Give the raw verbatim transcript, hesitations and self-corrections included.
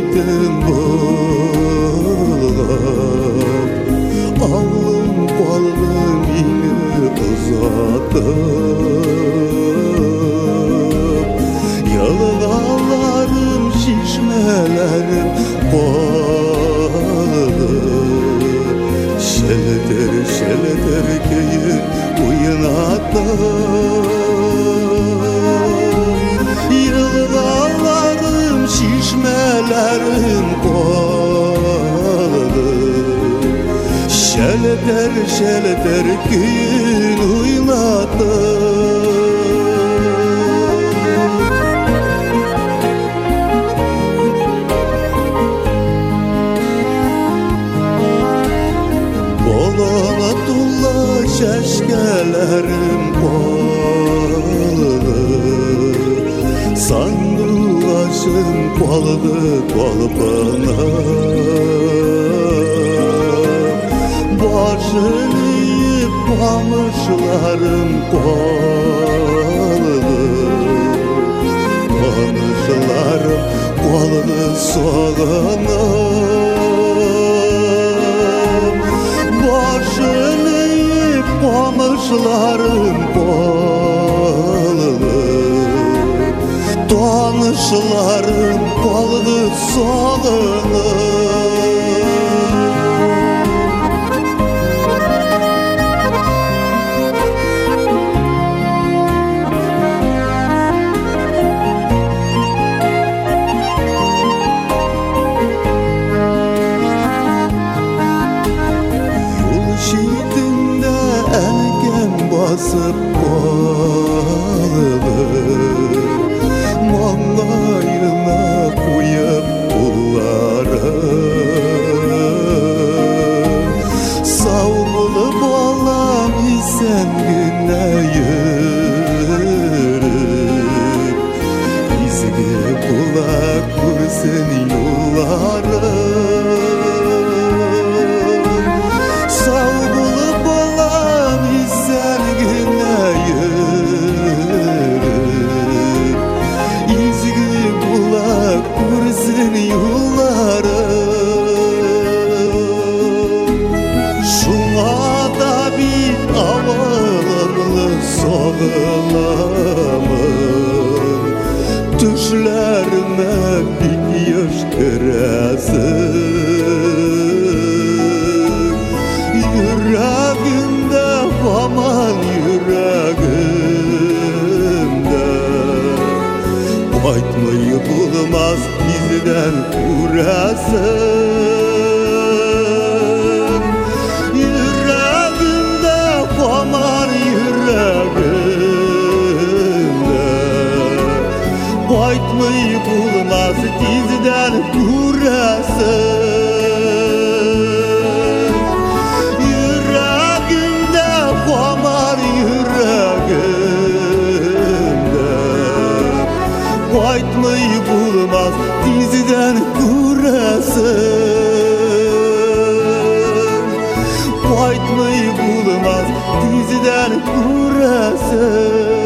gittim bulgap, ağlım balım ini uzatıp, yalğalarım şişmelerim bağlı. Şeleter şeleter köyün uyunattım, yalğalarım şişmelerim bağlı. Şeleter şeleter köyün uyunattım. Bolanatullah şeşkelerim bağlı, sandılaşım bağlı kolbana. Başını yiyip pamışlarım bağlı, pamışlarım bağlı soğana. Başını yiyip pamışlarım bağlı, tanışlarım bağlı soğana. Basıp bağlı, mangayına koyup pulları. Savgılı balam isen güne yürüp, izgi kulak kursun yolları. Savgılı balam isen güne yürüp, izgi kulak kursun yolları. Şuna da bir avalımlı soğulamın, düşlerime bir yaş kırasın. Yüreğimde aman yüreğimde, baytmayı bulmaz bizden kurasın. Yüreğimde aman yüreğimde, baytmayı bulmaz bizden kurasın. Baytmayı bulmaz diziden kurasın, baytmayı bulmaz diziden kurasın.